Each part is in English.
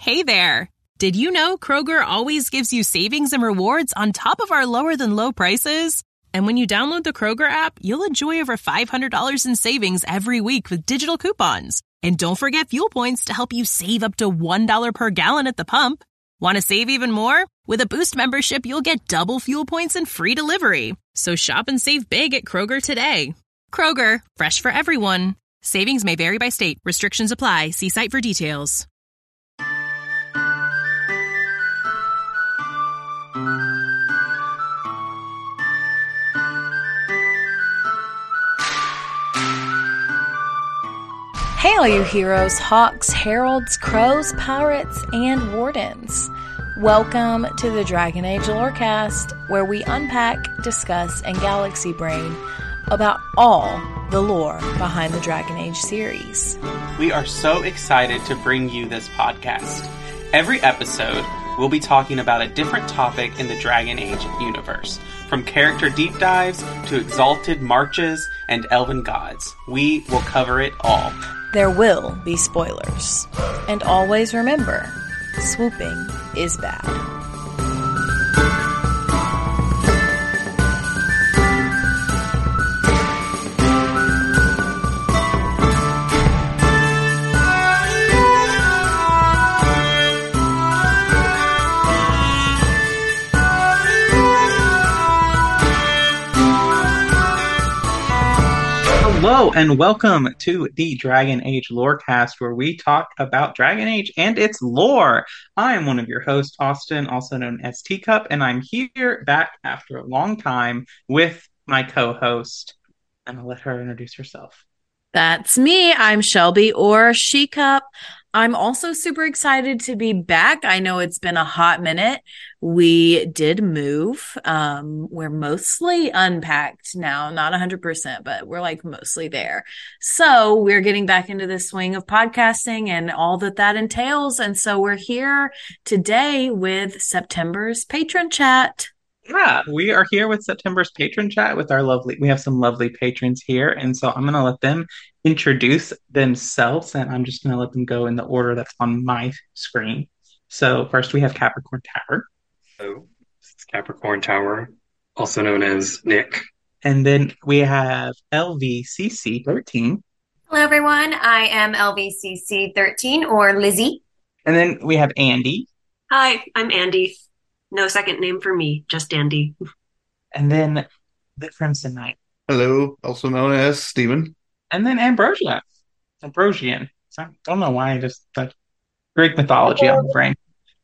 Hey there! Did you know Kroger always gives you savings and rewards on top of our lower-than-low prices? And when you download the Kroger app, you'll enjoy over $500 in savings every week with digital coupons. And don't forget fuel points to help you save up to $1 per gallon at the pump. Want to save even more? With a Boost membership, you'll get double fuel points and free delivery. So shop and save big at Kroger today. Kroger, fresh for everyone. Savings may vary by state. Restrictions apply. See site for details. Hey all you heroes, hawks, heralds, crows, pirates, and wardens. Welcome to the Dragon Age Lorecast, where we unpack, discuss, and galaxy brain about all the lore behind the Dragon Age series. We are so excited to bring you this podcast. Every episode, we'll be talking about a different topic in the Dragon Age universe. From character deep dives to exalted marches and elven gods, we will cover it all. There will be spoilers. And always remember, swooping is bad. Hello and welcome to the Dragon Age Lorecast, where we talk about Dragon Age and its lore. I am one of your hosts, Austin, also known as Teacup, and I'm here back after a long time with my co-host, and I'll let her introduce herself. That's me. I'm Shelby, or Shecup. I'm also super excited to be back. I know it's been a hot minute. We did move. We're mostly unpacked now, not 100%, but we're like mostly there. So we're getting back into the swing of podcasting and all that entails. And so we're here today with September's patron chat. Yeah, we are here with September's patron chat with we have some lovely patrons here. And so I'm going to let them introduce themselves, and I'm just going to let them go in the order that's on my screen. So first we have Capricorn Tower. Hello, this is Capricorn Tower, also known as Nick. And then we have LVCC13. Hello, everyone. I am LVCC13, or Lizzie. And then we have Andy. Hi, I'm Andy. No second name for me, just Andy. And then the Crimson Knight. Hello, also known as Steven. And then Ambrosian. So I don't know why, just that Greek mythology on the brain.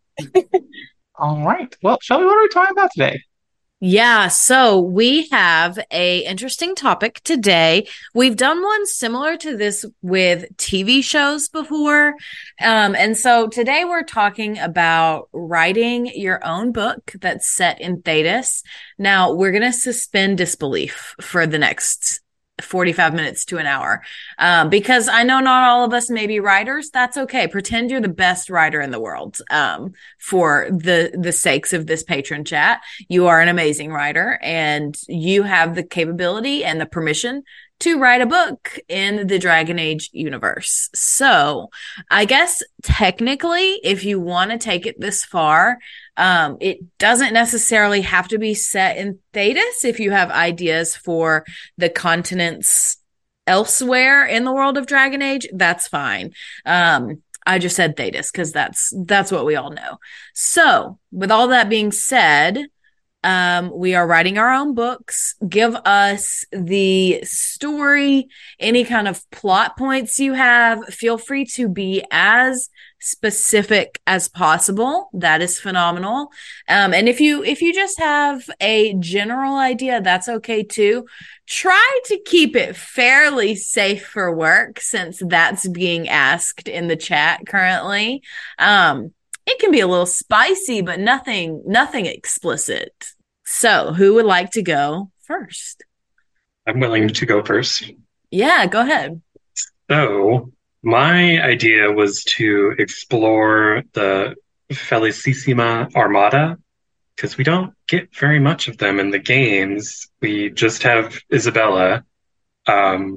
All right. Well, Shelby, what are we talking about today? Yeah, so we have a interesting topic today. We've done one similar to this with TV shows before. And so today we're talking about writing your own book that's set in Thedas. Now, we're going to suspend disbelief for the next 45 minutes to an hour. Because I know not all of us may be writers. That's okay. Pretend you're the best writer in the world. For the sakes of this patron chat, you are an amazing writer and you have the capability and the permission to write a book in the Dragon Age universe. So I guess technically, if you want to take it this far, it doesn't necessarily have to be set in Thedas. If you have ideas for the continents elsewhere in the world of Dragon Age, that's fine. I just said Thedas because that's what we all know. So with all that being said, we are writing our own books. Give us the story, any kind of plot points you have. Feel free to be as specific as possible. That is phenomenal. And if you just have a general idea, that's okay too. Try to keep it fairly safe for work, since that's being asked in the chat currently. It can be a little spicy, but nothing explicit. So, who would like to go first? I'm willing to go first. Yeah, go ahead. So, my idea was to explore the Felicissima Armada, because we don't get very much of them in the games. We just have Isabella,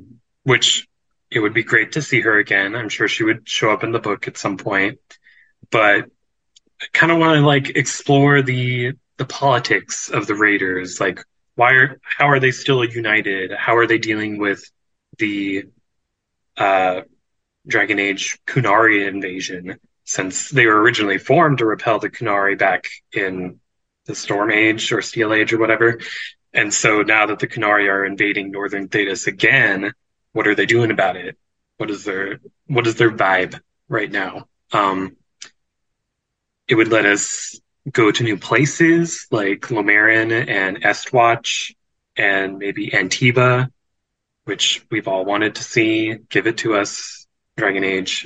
which it would be great to see her again. I'm sure she would show up in the book at some point. but I kind of want to like explore the politics of the Raiders. Like, how are they still united? How are they dealing with the uh, Dragon Age Kunari invasion? Since they were originally formed to repel the Kunari back in the Storm Age or Steel Age or whatever. And so now that the Kunari are invading Northern Thedas again, what are they doing about it? What is their vibe right now? It would let us go to new places like Lomarin and Estwatch and maybe Antiba, which we've all wanted to see. Give it to us, Dragon Age.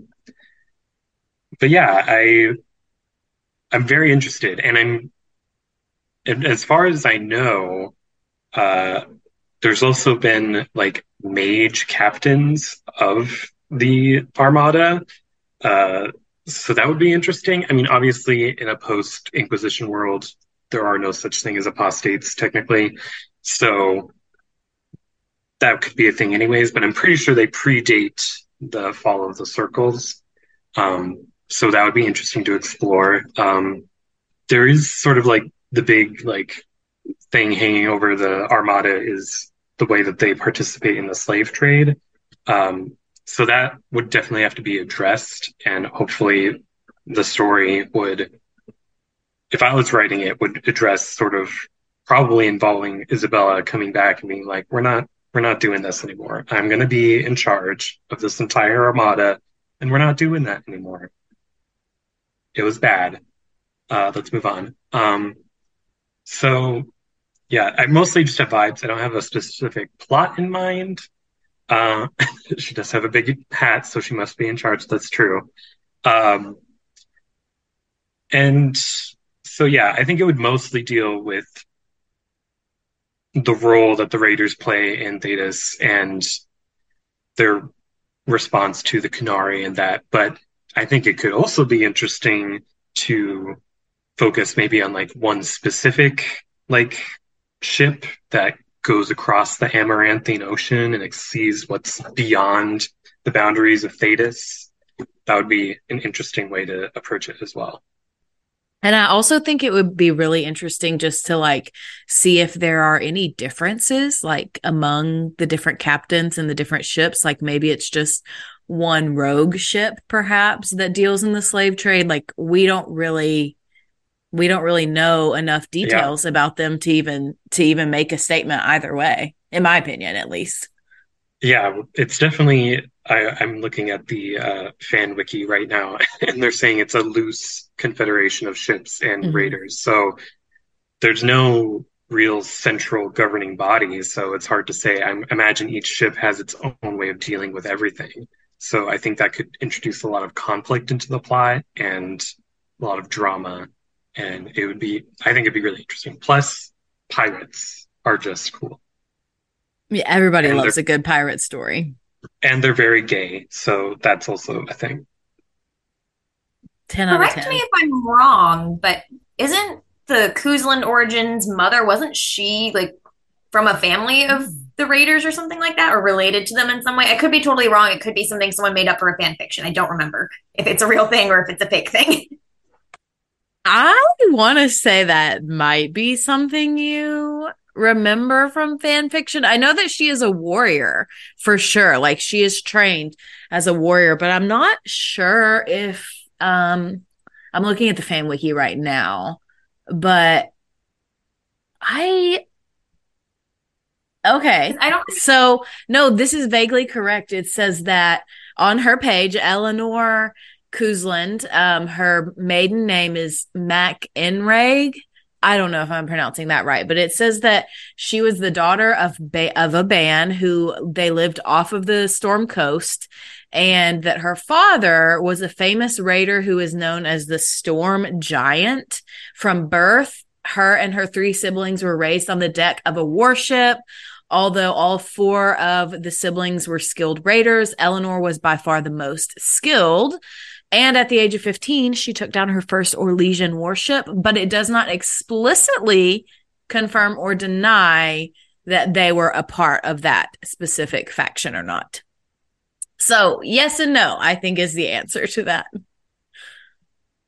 But yeah, I'm very interested, and as far as I know, uh, there's also been like mage captains of the Armada. Uh, so that would be interesting. I mean, obviously, in a post-Inquisition world, there are no such thing as apostates technically. So that could be a thing anyways, but I'm pretty sure they predate the fall of the circles. So that would be interesting to explore. There is sort of like the big like thing hanging over the Armada is the way that they participate in the slave trade. So that would definitely have to be addressed, and hopefully the story would, if I was writing it, would address sort of probably involving Isabella coming back and being like, we're not doing this anymore. I'm going to be in charge of this entire Armada, and we're not doing that anymore. It was bad. Let's move on. So yeah, I mostly just have vibes. I don't have a specific plot in mind. Uh, she does have a big hat, so she must be in charge. That's true. Um, and so yeah, I think it would mostly deal with the role that the Raiders play in Thedas and their response to the Kunari and that. But I think it could also be interesting to focus maybe on like one specific like ship that goes across the Amaranthine Ocean and sees what's beyond the boundaries of Thedas. That would be an interesting way to approach it as well. And I also think it would be really interesting just to like see if there are any differences like among the different captains and the different ships. Like maybe it's just one rogue ship perhaps that deals in the slave trade. Like we don't really know enough details about them to even make a statement either way, in my opinion, at least. Yeah, it's definitely. I'm looking at the fan wiki right now, and they're saying it's a loose confederation of ships and raiders. So there's no real central governing body. So it's hard to say. I imagine each ship has its own way of dealing with everything. So I think that could introduce a lot of conflict into the plot and a lot of drama. And I think it'd be really interesting. Plus, pirates are just cool. Yeah, everybody loves a good pirate story. And they're very gay, so that's also a thing. 10 out of 10. Correct me if I'm wrong, but isn't the Kuzlin Origins mother, wasn't she like from a family of the Raiders or something like that, or related to them in some way? I could be totally wrong. It could be something someone made up for a fan fiction. I don't remember if it's a real thing or if it's a fake thing. I want to say that might be something you remember from fan fiction. I know that she is a warrior for sure. Like she is trained as a warrior, but I'm not sure if I'm looking at the fan wiki right now, but okay. So no, this is vaguely correct. It says that on her page, Eleanor Kuzland, her maiden name is Mac Enrag. I don't know if I'm pronouncing that right, but it says that she was the daughter of a Ban who they lived off of the Storm Coast, and that her father was a famous raider who is known as the Storm Giant. From birth, her and her 3 siblings were raised on the deck of a warship. Although all 4 of the siblings were skilled raiders, Eleanor was by far the most skilled. And at the age of 15, she took down her first Orlesian warship, but it does not explicitly confirm or deny that they were a part of that specific faction or not. So yes and no, I think is the answer to that.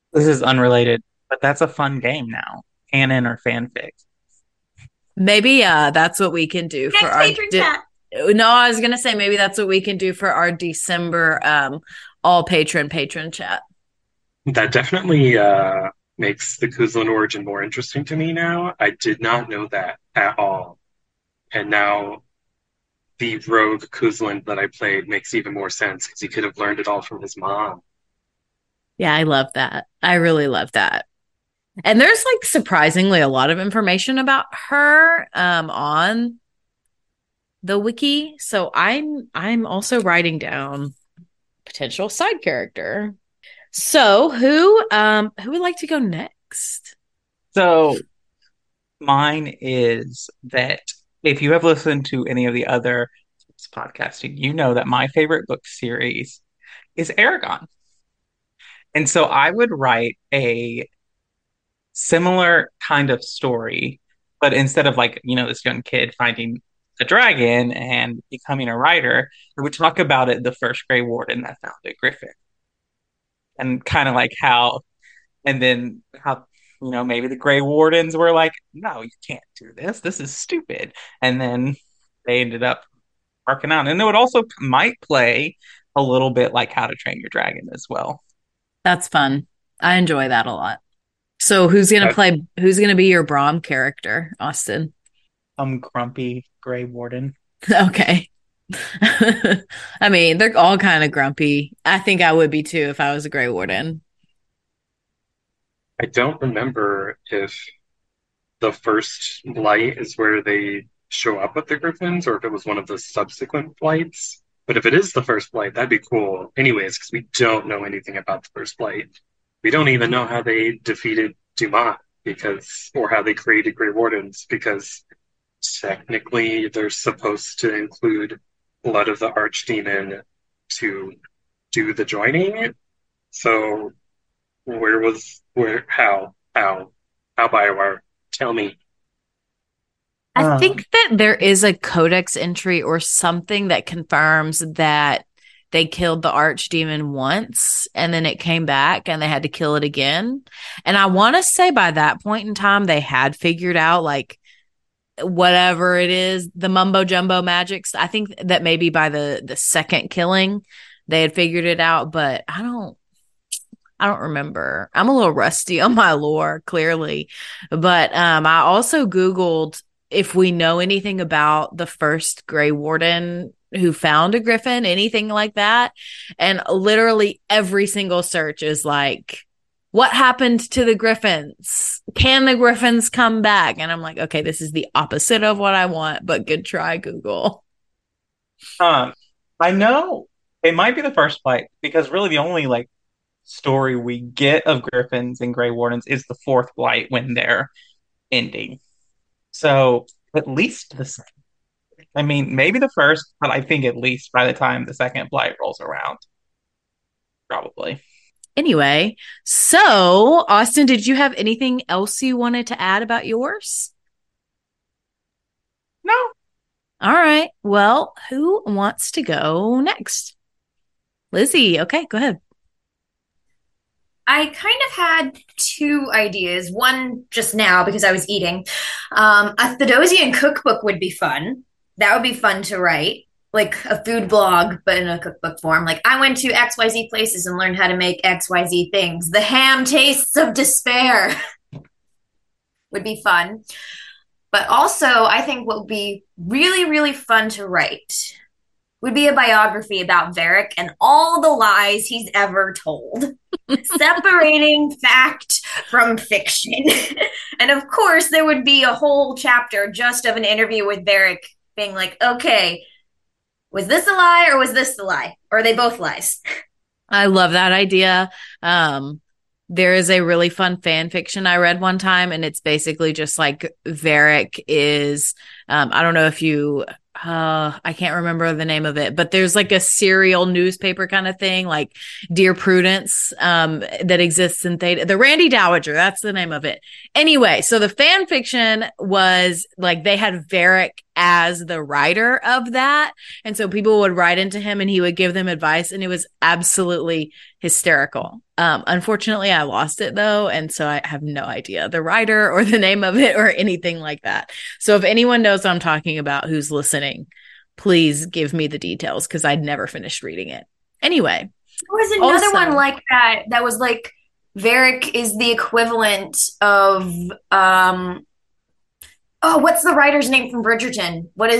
This is unrelated, but that's a fun game now. Canon or fanfic. Maybe that's what we can do for Next our patron chat. No, I was gonna say maybe that's what we can do for our December all patron chat. That definitely makes the Kuzlin origin more interesting to me now. I did not know that at all. And now the rogue Kuzlin that I played makes even more sense because he could have learned it all from his mom. Yeah, I love that. I really love that. And there's like surprisingly a lot of information about her on the wiki. So I'm also writing down potential side character. So who would like to go next? So mine is that if you have listened to any of the other podcasting, you know that my favorite book series is Aragon. And so I would write a similar kind of story, but instead of like, this young kid finding a dragon and becoming a writer, I would talk about it, the first Grey Warden that found a griffin. And kind of like how, and then how, maybe the Grey Wardens were like, no, you can't do this. This is stupid. And then they ended up working out. And it would also might play a little bit like How to Train Your Dragon as well. That's fun. I enjoy that a lot. So who's gonna be your Brom character, Austin? Grumpy Grey Warden. Okay. I mean, they're all kind of grumpy. I think I would be too if I was a Grey Warden. I don't remember if the first blight is where they show up with the griffins or if it was one of the subsequent blights. But if it is the first blight, that'd be cool. Anyways, because we don't know anything about the first blight. We don't even know how they defeated Dumont or how they created Grey Wardens, because technically they're supposed to include Blood of the Archdemon to do the joining. So how BioWare? Tell me. I think that there is a codex entry or something that confirms that they killed the archdemon once and then it came back and they had to kill it again. And I want to say by that point in time, they had figured out like whatever it is, the mumbo jumbo magics. I think that maybe by the second killing, they had figured it out, but I don't remember. I'm a little rusty on my lore, clearly. But I also Googled if we know anything about the first Grey Warden who found a griffin, anything like that. And literally every single search is like, what happened to the griffins? Can the griffins come back? And I'm like, okay, this is the opposite of what I want, but good try, Google. I know it might be the first blight because really the only like story we get of griffins and Grey Wardens is the fourth blight when they're ending. So at least the second. I mean, maybe the first, but I think at least by the time the second blight rolls around. Probably. Anyway, so Austin, did you have anything else you wanted to add about yours? No. All right. Well, who wants to go next? Lizzie. Okay, go ahead. I kind of had two ideas. One just now because I was eating. A Thedosian cookbook would be fun. That would be fun to write. Like a food blog, but in a cookbook form. Like, I went to XYZ places and learned how to make XYZ things. The ham tastes of despair would be fun. But also, I think what would be really, really fun to write would be a biography about Varric and all the lies he's ever told. Separating fact from fiction. And of course, there would be a whole chapter just of an interview with Varric being like, okay, was this a lie or was this the lie? Or are they both lies? I love that idea. There is a really fun fan fiction I read one time, and it's basically just like Varric is, I don't know if you, I can't remember the name of it, but there's like a serial newspaper kind of thing, like Dear Prudence, that exists in Theta. The Randy Dowager, that's the name of it. Anyway, so the fan fiction was like they had Varric as the writer of that. And so people would write into him and he would give them advice, and it was absolutely hysterical. Unfortunately, I lost it though. And so I have no idea the writer or the name of it or anything like that. So if anyone knows what I'm talking about who's listening, please give me the details because I'd never finished reading it. Anyway. There was another one like that was like Varric is the equivalent of what's the writer's name from Bridgerton? What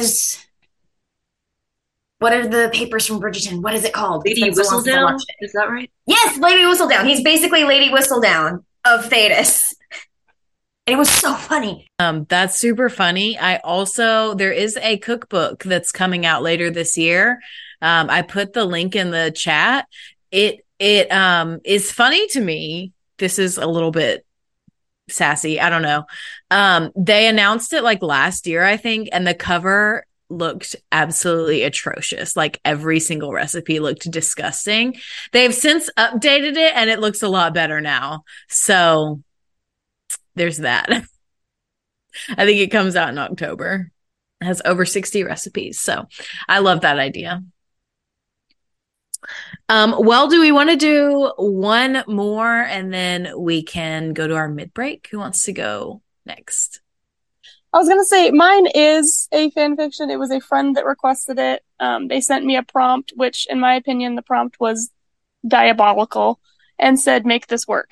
are the papers from Bridgerton? What is it called? Lady Whistledown? Is that right? Yes, Lady Whistledown. He's basically Lady Whistledown of Thedas. And it was so funny. That's super funny. There is a cookbook that's coming out later this year. I put the link in the chat. It is funny to me. This is a little bit sassy. I don't know. They announced it like last year, I think, and the cover looked absolutely atrocious. Like every single recipe looked disgusting. They've since updated it and it looks a lot better now. So there's that. I think it comes out in October. It has over 60 recipes. So I love that idea. Well, do we want to do one more and then we can go to our mid-break? Who wants to go next? I was going to say mine is a fan fiction. It was a friend that requested it. They sent me a prompt, which in my opinion, the prompt was diabolical and said, make this work.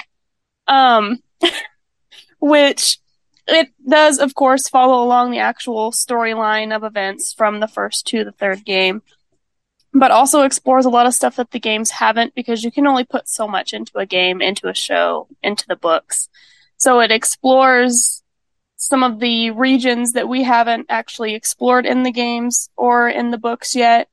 Which it does, of course, follow along the actual storyline of events from the first to the third game, but also explores a lot of stuff that the games haven't, because you can only put so much into a game, into a show, into the books. So it explores some of the regions that we haven't actually explored in the games or in the books yet.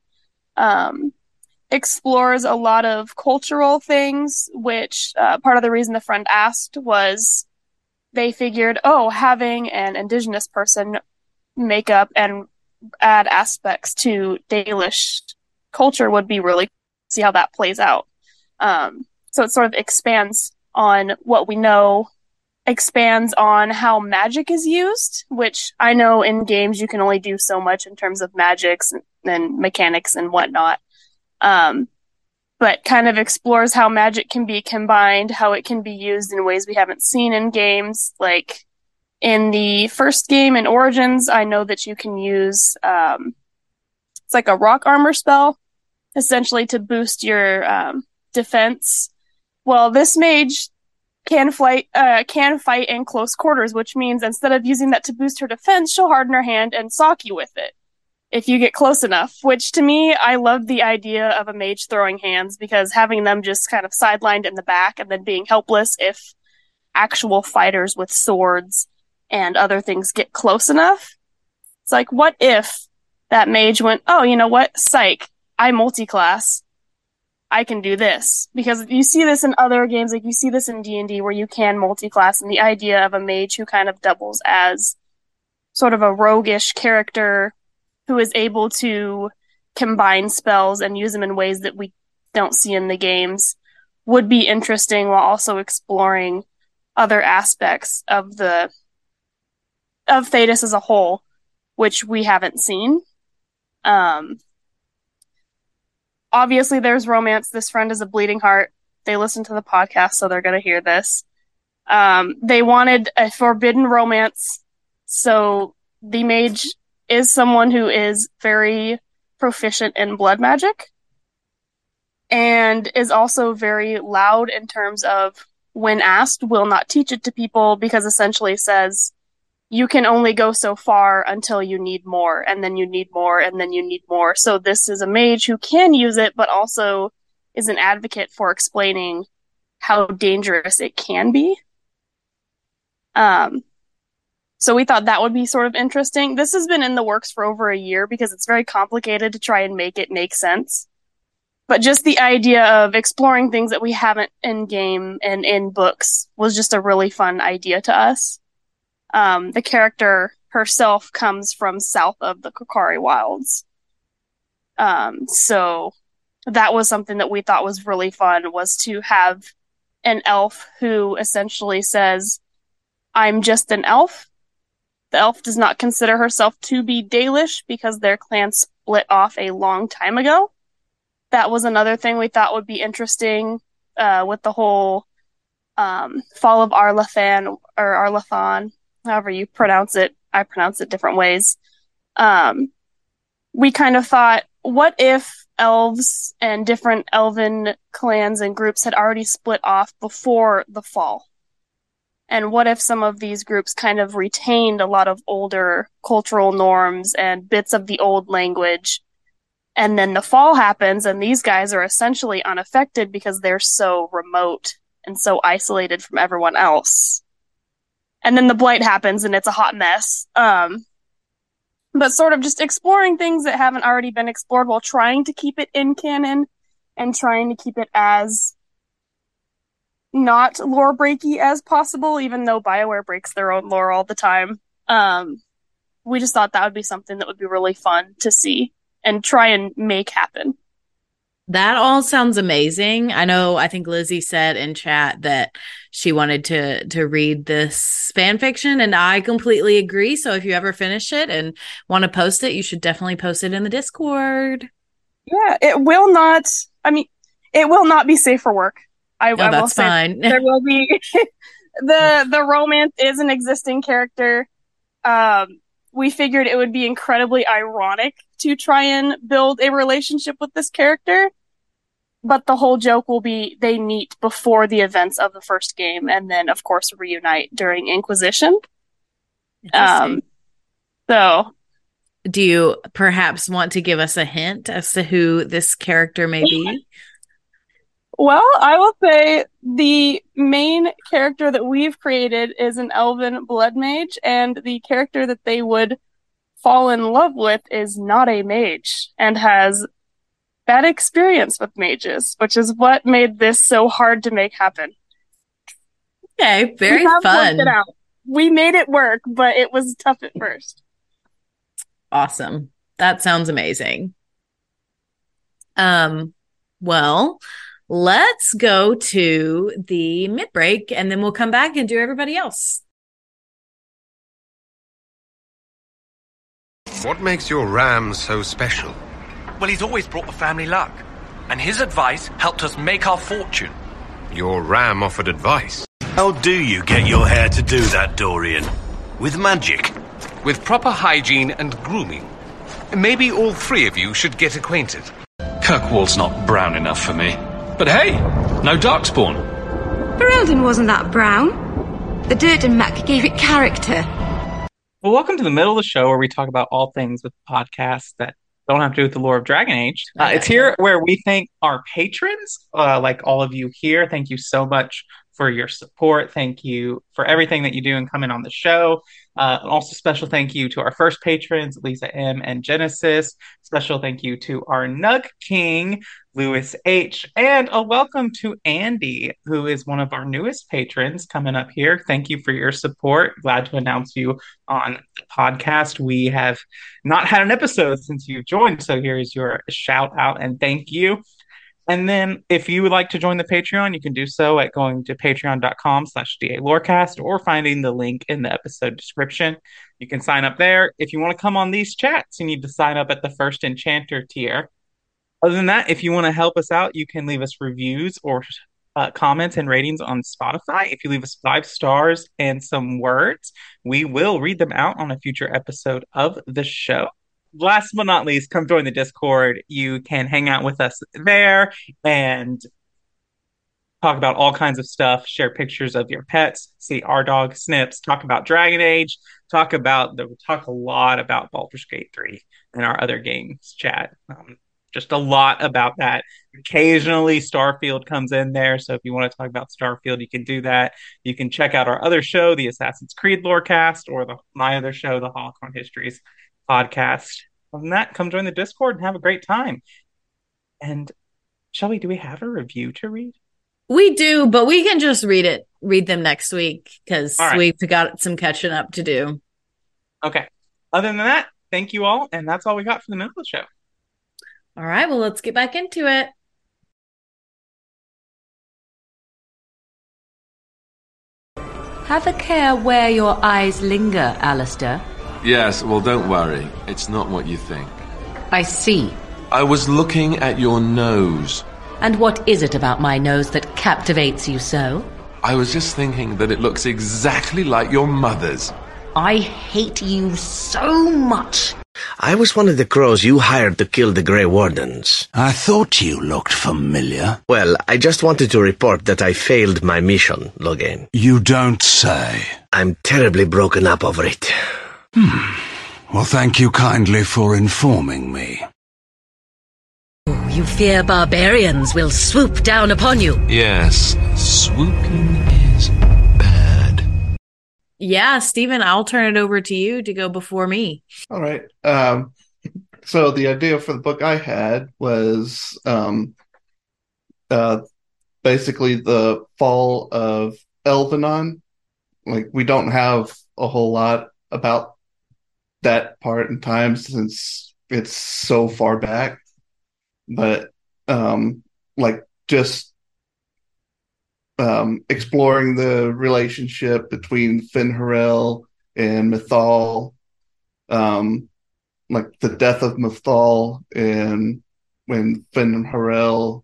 Explores a lot of cultural things, which part of the reason the friend asked was they figured, having an indigenous person make up and add aspects to Dalish culture would be really cool to see how that plays out. So it sort of expands on what we know, expands on how magic is used, which I know in games you can only do so much in terms of magics and mechanics and whatnot. But kind of explores how magic can be combined, how it can be used in ways we haven't seen in games. Like in the first game in Origins, I know that you can use it's like a rock armor spell, essentially to boost your defense. Well, this mage can fight in close quarters, which means instead of using that to boost her defense, she'll harden her hand and sock you with it if you get close enough. Which to me, I love the idea of a mage throwing hands, because having them just kind of sidelined in the back and then being helpless if actual fighters with swords and other things get close enough. It's like, what if that mage went, you know what? Psych, I multi-class. I can do this. Because you see this in other games, like you see this in D&D where you can multi-class, and the idea of a mage who kind of doubles as sort of a roguish character who is able to combine spells and use them in ways that we don't see in the games would be interesting, while also exploring other aspects of Thedas as a whole, which we haven't seen. Obviously there's romance. This friend is a bleeding heart. They listen to the podcast, so they're going to hear this. They wanted a forbidden romance. So the mage is someone who is very proficient in blood magic and is also very loud in terms of, when asked, will not teach it to people, because essentially says you can only go so far until you need more, and then you need more, and then you need more. So this is a mage who can use it, but also is an advocate for explaining how dangerous it can be. So we thought that would be sort of interesting. This has been in the works for over a year because it's very complicated to try and make it make sense. But just the idea of exploring things that we haven't in game and in books was just a really fun idea to us. The character herself comes from south of the Korcari Wilds. So that was something that we thought was really fun, was to have an elf who essentially says, I'm just an elf. The elf does not consider herself to be Dalish because their clan split off a long time ago. That was another thing we thought would be interesting with the whole fall of Arlathan or Arlathan, however you pronounce it. I pronounce it different ways. We kind of thought, what if elves and different elven clans and groups had already split off before the fall? And what if some of these groups kind of retained a lot of older cultural norms and bits of the old language? And then the fall happens, and these guys are essentially unaffected because they're so remote and so isolated from everyone else. And then the blight happens, and it's a hot mess. But sort of just exploring things that haven't already been explored while trying to keep it in canon and trying to keep it as not lore breaky as possible, even though BioWare breaks their own lore all the time. We just thought that would be something that would be really fun to see and try and make happen. That all sounds amazing. I think Lizzie said in chat that she wanted to read this fan fiction, and I completely agree. So if you ever finish it and want to post it, you should definitely post it in the Discord. Yeah, it will not be safe for work. I will say fine. There will be the romance is an existing character. We figured it would be incredibly ironic to try and build a relationship with this character, but the whole joke will be they meet before the events of the first game and then, of course, reunite during Inquisition. So, do you perhaps want to give us a hint as to who this character may be? Well, I will say the main character that we've created is an elven blood mage, and the character that they would fall in love with is not a mage and has bad experience with mages, which is what made this so hard to make happen. Okay, very fun. We made it work, but it was tough at first. Awesome. That sounds amazing. Well, let's go to the mid-break, and then we'll come back and do everybody else. What makes your Ram so special? Well, he's always brought the family luck, and his advice helped us make our fortune. Your Ram offered advice? How do you get your hair to do that, Dorian? With magic? With proper hygiene and grooming. Maybe all three of you should get acquainted. Kirkwall's not brown enough for me. But hey, no Darkspawn. Ferelden wasn't that brown. The dirt and muck gave it character. Well, welcome to the middle of the show where we talk about all things with podcasts that don't have to do with the lore of Dragon Age. It's here where we thank our patrons, like all of you here. Thank you so much for your support. Thank you for everything that you do and coming on the show. Also, special thank you to our first patrons, Lisa M. and Genesis. Special thank you to our Nug King, Lewis H. And a welcome to Andy, who is one of our newest patrons coming up here. Thank you for your support. Glad to announce you on the podcast. We have not had an episode since you've joined, so here's your shout out and thank you. And then if you would like to join the Patreon, you can do so at going to patreon.com/DALorecast or finding the link in the episode description. You can sign up there. If you want to come on these chats, you need to sign up at the first Enchanter tier. Other than that, if you want to help us out, you can leave us reviews or comments and ratings on Spotify. If you leave us 5 stars and some words, we will read them out on a future episode of the show. Last but not least, come join the Discord. You can hang out with us there and talk about all kinds of stuff, share pictures of your pets, see our dog Snips, talk about Dragon Age, talk a lot about Baldur's Gate 3 and our other games chat. Just a lot about that. Occasionally Starfield comes in there, so if you want to talk about Starfield, you can do that. You can check out our other show, the Assassin's Creed Lorecast, or my other show, the Holocron Histories podcast. Other than that, come join the Discord and have a great time. And Shelby, do we have a review to read? We do, but we can just read them next week because we've got some catching up to do. Okay. Other than that, thank you all, and that's all we got for the middle of the show. All right, well, let's get back into it. Have a care where your eyes linger, Alistair. Yes, well, don't worry. It's not what you think. I see. I was looking at your nose. And what is it about my nose that captivates you so? I was just thinking that it looks exactly like your mother's. I hate you so much. I was one of the crows you hired to kill the Grey Wardens. I thought you looked familiar. Well, I just wanted to report that I failed my mission, Logain. You don't say. I'm terribly broken up over it. Well, thank you kindly for informing me. You fear barbarians will swoop down upon you. Yes, swooping is bad. Yeah, Stephen, I'll turn it over to you to go before me. All right. So the idea for the book I had was basically the fall of Elvenon. Like, we don't have a whole lot about that part in time since it's so far back. But just exploring the relationship between Finn Harel and Mythal, like the death of Mythal, and when Finn Harel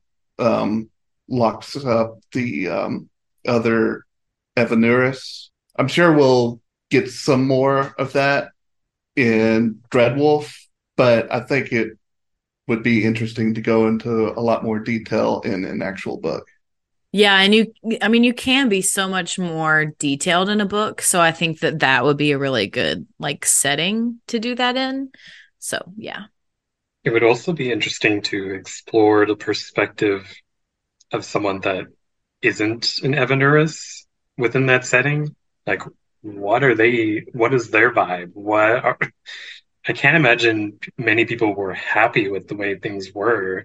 locks up the other Evanurus. I'm sure we'll get some more of that in Dreadwolf, but I think it would be interesting to go into a lot more detail in an actual book. Yeah, and you can be so much more detailed in a book, so I think that would be a really good setting to do that in. So, yeah. It would also be interesting to explore the perspective of someone that isn't an Evanurus within that setting. Like, what is their vibe? I can't imagine many people were happy with the way things were.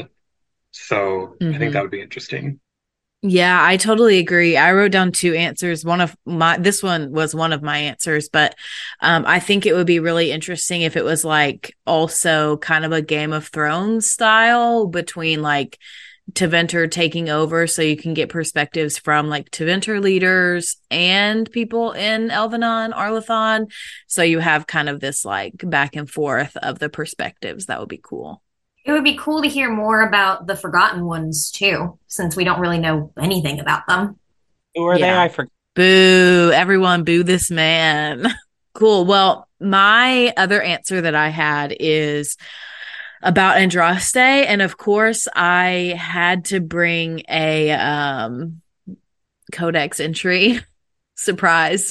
So I think that would be interesting. Yeah, I totally agree. I wrote down 2 answers. This one was one of my answers, but I think it would be really interesting if it was also kind of a Game of Thrones style between Tevinter taking over, so you can get perspectives from Tevinter leaders and people in Elvenon, Arlathon. So you have kind of this back and forth of the perspectives. That would be cool. It would be cool to hear more about the Forgotten Ones too, since we don't really know anything about them. Who are they? I forgot. Boo! Everyone, boo this man. Cool. Well, my other answer that I had is about Andraste, and of course I had to bring a codex entry. Surprise.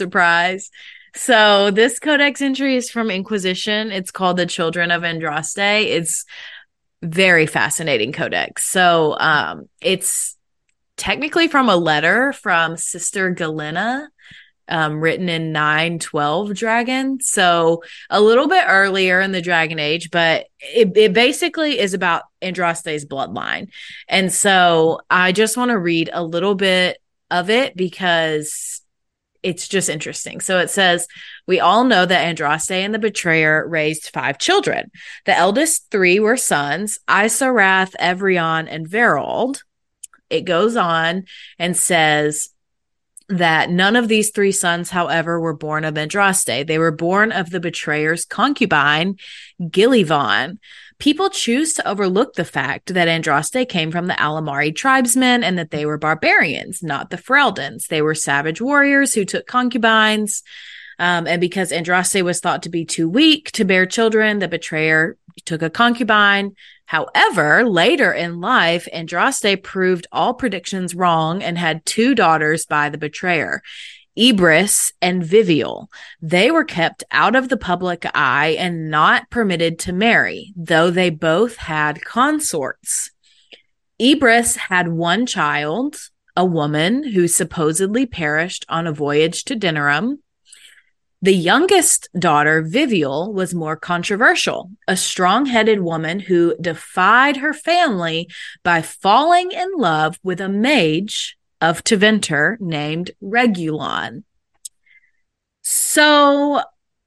So this codex entry is from Inquisition. It's called The Children of Andraste. It's very fascinating codex. So it's technically from a letter from Sister Galena, written in 912 Dragon. So a little bit earlier in the Dragon Age, but it basically is about Andraste's bloodline. And so I just want to read a little bit of it because it's just interesting. So it says, we all know that Andraste and the Betrayer raised 5 children. The eldest 3 were sons, Isarath, Evrion, and Verald. It goes on and says that none of these 3 sons, however, were born of Andraste. They were born of the Betrayer's concubine, Gillivan. People choose to overlook the fact that Andraste came from the Alamari tribesmen and that they were barbarians, not the Fereldyns. They were savage warriors who took concubines. And because Andraste was thought to be too weak to bear children, the Betrayer took a concubine. However, later in life, Andraste proved all predictions wrong and had 2 daughters by the Betrayer, Ibris and Vivial. They were kept out of the public eye and not permitted to marry, though they both had consorts. Ibris had 1 child, a woman who supposedly perished on a voyage to Denerim. The youngest daughter, Vivial, was more controversial, a strong-headed woman who defied her family by falling in love with a mage of Tevinter named Regulon. So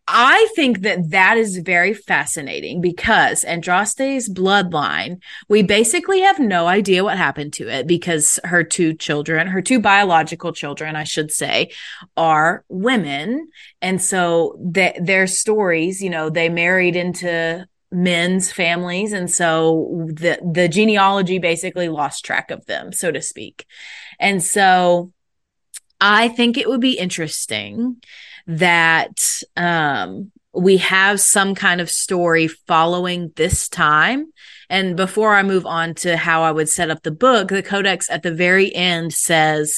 I think that is very fascinating because Andraste's bloodline, we basically have no idea what happened to it because her two biological children, I should say, are women. And so their stories, they married into men's families. And so the genealogy basically lost track of them, so to speak. And so I think it would be interesting that we have some kind of story following this time. And before I move on to how I would set up the book, the Codex at the very end says,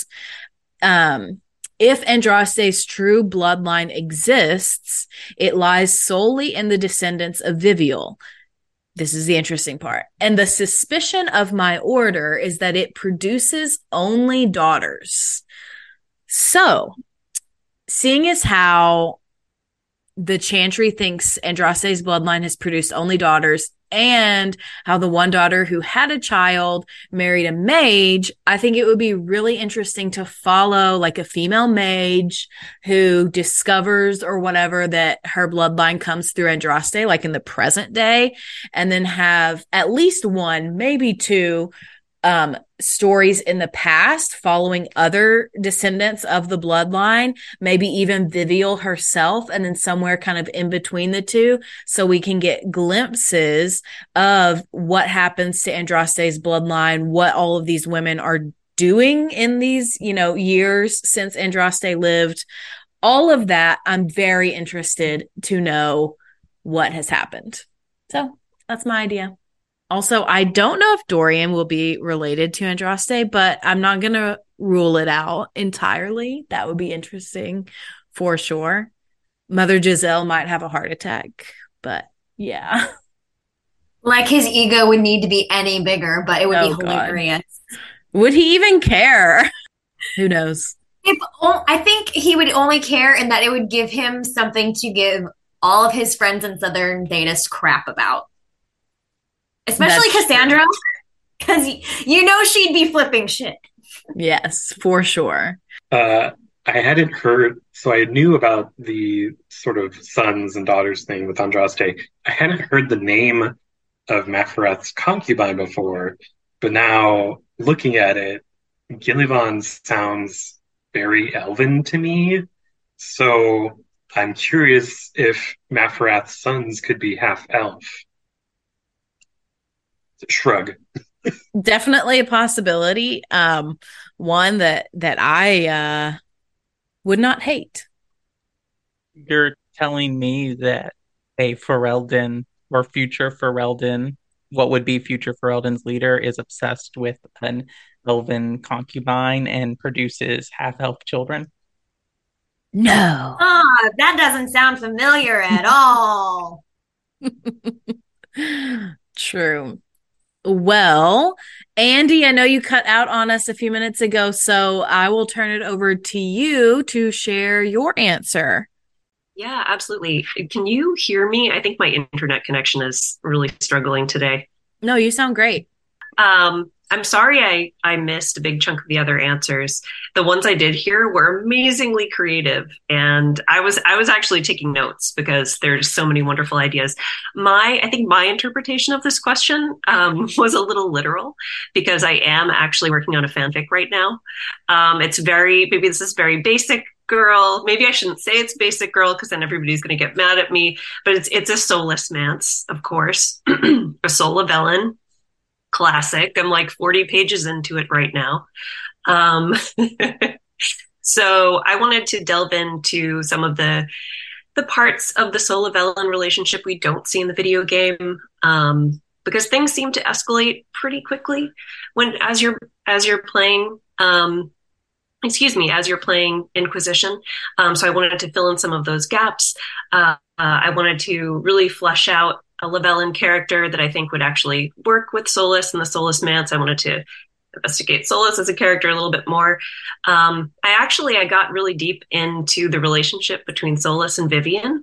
if Andraste's true bloodline exists, it lies solely in the descendants of Viviel. This is the interesting part. And the suspicion of my order is that it produces only daughters. So, seeing as how the Chantry thinks Andraste's bloodline has produced only daughters and how the one daughter who had a child married a mage, I think it would be really interesting to follow like a female mage who discovers or whatever that her bloodline comes through Andraste, like in the present day, and then have at least one, maybe two stories in the past following other descendants of the bloodline, maybe even Viviel herself, and then somewhere kind of in between the two, so we can get glimpses of what happens to Andraste's bloodline, what all of these women are doing in these, years since Andraste lived. All of that, I'm very interested to know what has happened. So that's my idea. Also, I don't know if Dorian will be related to Andraste, but I'm not going to rule it out entirely. That would be interesting for sure. Mother Giselle might have a heart attack, but yeah. Like his ego would need to be any bigger, but it would be hilarious. God. Would he even care? Who knows? I think he would only care in that it would give him something to give all of his friends in Southern Thedas crap about. Especially Cassandra, because she'd be flipping shit. Yes, for sure. I hadn't heard, so I knew about the sort of sons and daughters thing with Andraste. I hadn't heard the name of Mephareth's concubine before, but now looking at it, Gillivan sounds very elven to me. So I'm curious if Mephareth's sons could be half elf. Shrug. Definitely a possibility. One that I would not hate. You're telling me that a Ferelden or future Ferelden, what would be future Ferelden's leader, is obsessed with an elven concubine and produces half-elf children? No. That doesn't sound familiar at all. True. Well, Andy, I know you cut out on us a few minutes ago, so I will turn it over to you to share your answer. Yeah, absolutely. Can you hear me? I think my internet connection is really struggling today. No, you sound great. I'm sorry I missed a big chunk of the other answers. The ones I did hear were amazingly creative, and I was actually taking notes because there's so many wonderful ideas. I think my interpretation of this question was a little literal because I am actually working on a fanfic right now. Maybe this is very basic girl. Maybe I shouldn't say it's basic girl because then everybody's going to get mad at me. But it's a soulless manse, of course, a soul of Ellen. Classic. I'm like 40 pages into it right now. So I wanted to delve into some of the parts of the Soul of Ellen relationship we don't see in the video game, because things seem to escalate pretty quickly as you're playing. As you're playing Inquisition. So I wanted to fill in some of those gaps. I wanted to really flesh out a Lavellen character that I think would actually work with Solas and the Soulless Manse. I wanted to investigate Solas as a character a little bit more. I got really deep into the relationship between Solas and Vivian,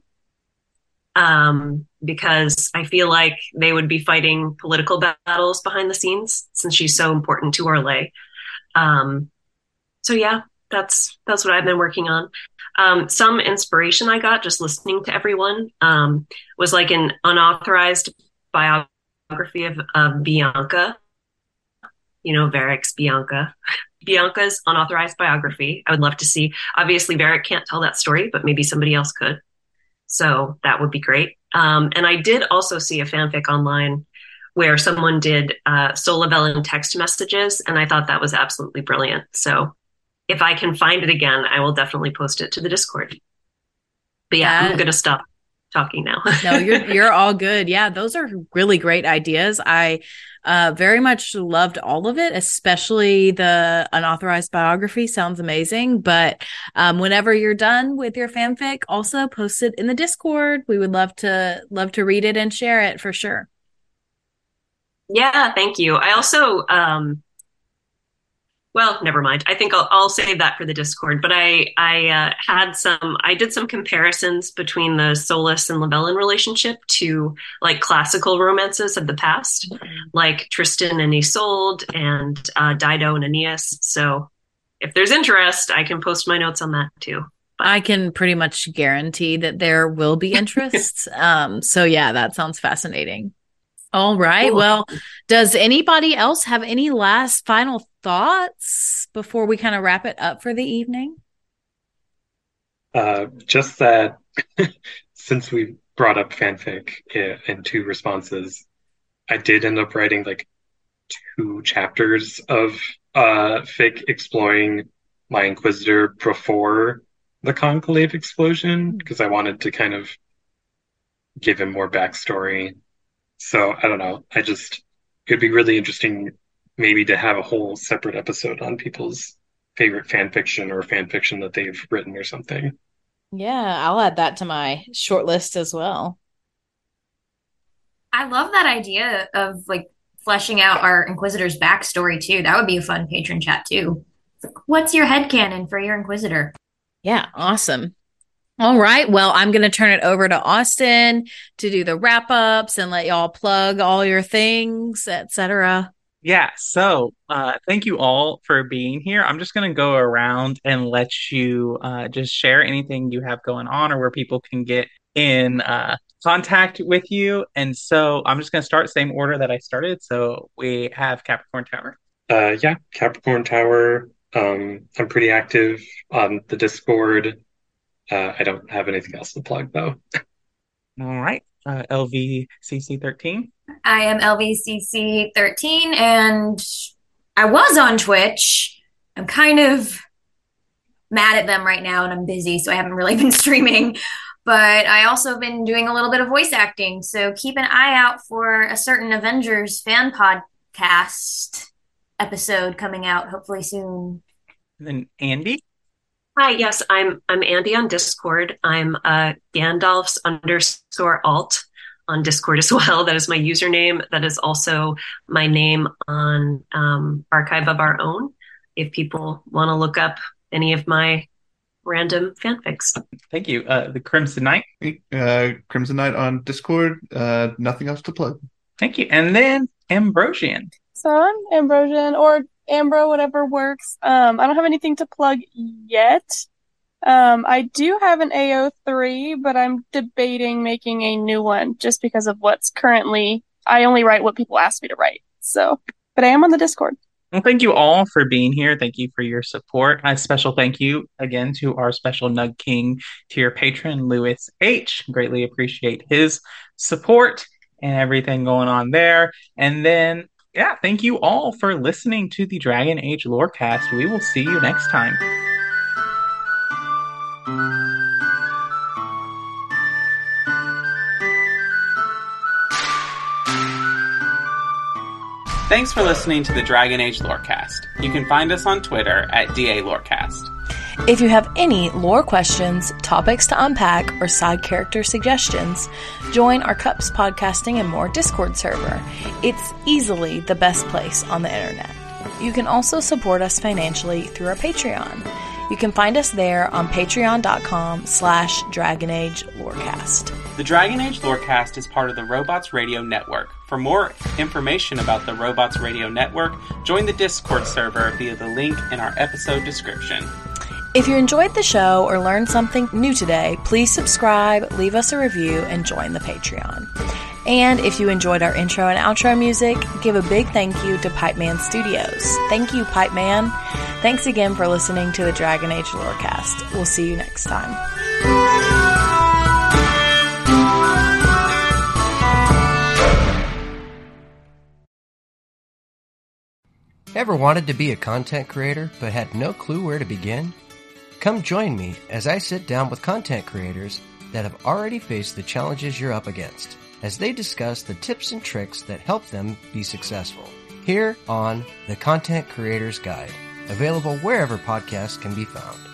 because I feel like they would be fighting political battles behind the scenes since she's so important to Orlais. So yeah, that's what I've been working on. Some inspiration I got just listening to everyone was like an unauthorized biography of Bianca. Varric's Bianca. Bianca's unauthorized biography. I would love to see. Obviously, Varric can't tell that story, but maybe somebody else could. So that would be great. And I did also see a fanfic online where someone did Sol Levelin text messages, and I thought that was absolutely brilliant. So if I can find it again, I will definitely post it to the Discord. But yeah, I'm going to stop talking now. No, you're all good. Yeah, those are really great ideas. I very much loved all of it, especially the unauthorized biography. Sounds amazing. But whenever you're done with your fanfic, also post it in the Discord. We would love to read it and share it for sure. Yeah, thank you. I also, well, never mind. I think I'll save that for the Discord. But I did some comparisons between the Solas and Llewellyn relationship to like classical romances of the past, like Tristan and Isolde and Dido and Aeneas. So if there's interest, I can post my notes on that too. But I can pretty much guarantee that there will be interest. So yeah, that sounds fascinating. All right. Cool. Well, does anybody else have any last final thoughts before we kind of wrap it up for the evening? Just that since we brought up fanfic in 2 responses, I did end up writing like 2 chapters of fic exploring my Inquisitor before the Conclave explosion, because I wanted to kind of give him more backstory. So I don't know. It'd be really interesting maybe to have a whole separate episode on people's favorite fan fiction or fan fiction that they've written or something. Yeah, I'll add that to my short list as well. I love that idea of like fleshing out our Inquisitor's backstory too. That would be a fun patron chat too. It's like, what's your headcanon for your Inquisitor? Yeah, awesome. All right. Well, I'm going to turn it over to Austin to do the wrap ups and let y'all plug all your things, etc. Yeah. So thank you all for being here. I'm just going to go around and let you just share anything you have going on or where people can get in contact with you. And so I'm just going to start same order that I started. So we have Capricorn Tower. Yeah, Capricorn Tower. I'm pretty active on the Discord. I don't have anything else to plug, though. All right. LVCC13. I am LVCC13, and I was on Twitch. I'm kind of mad at them right now, and I'm busy, so I haven't really been streaming. But I also have been doing a little bit of voice acting, so keep an eye out for a certain Avengers fan podcast episode coming out hopefully soon. And then Andy? Hi, yes, I'm Andy on Discord. I'm Gandalf's _alt on Discord as well. That is my username. That is also my name on Archive of Our Own, if people want to look up any of my random fanfics. Thank you. The Crimson Knight. Crimson Knight on Discord. Nothing else to plug. Thank you. And then Ambrosian. So I'm Ambrosian, or Ambro, whatever works. I don't have anything to plug yet. I do have an AO3, but I'm debating making a new one just because of what's currently, I only write what people ask me to write. So, but I am on the Discord. Well, thank you all for being here. Thank you for your support. A special thank you again to our special Nug King tier patron, Lewis H. Greatly appreciate his support and everything going on there. And then, yeah, thank you all for listening to the Dragon Age Lorecast. We will see you next time. Thanks for listening to the Dragon Age Lorecast. You can find us on Twitter at DA Lorecast. If you have any lore questions, topics to unpack, or side character suggestions, join our Cups Podcasting and More Discord server. It's easily the best place on the internet. You can also support us financially through our Patreon. You can find us there on patreon.com/DragonAgeLorecast. The Dragon Age Lorecast is part of the Robots Radio Network. For more information about the Robots Radio Network, join the Discord server via the link in our episode description. If you enjoyed the show or learned something new today, please subscribe, leave us a review, and join the Patreon. And if you enjoyed our intro and outro music, give a big thank you to Pipe Man Studios. Thank you, Pipe Man. Thanks again for listening to the Dragon Age Lorecast. We'll see you next time. Ever wanted to be a content creator but had no clue where to begin? Come join me as I sit down with content creators that have already faced the challenges you're up against, as they discuss the tips and tricks that help them be successful. Here on The Content Creator's Guide, available wherever podcasts can be found.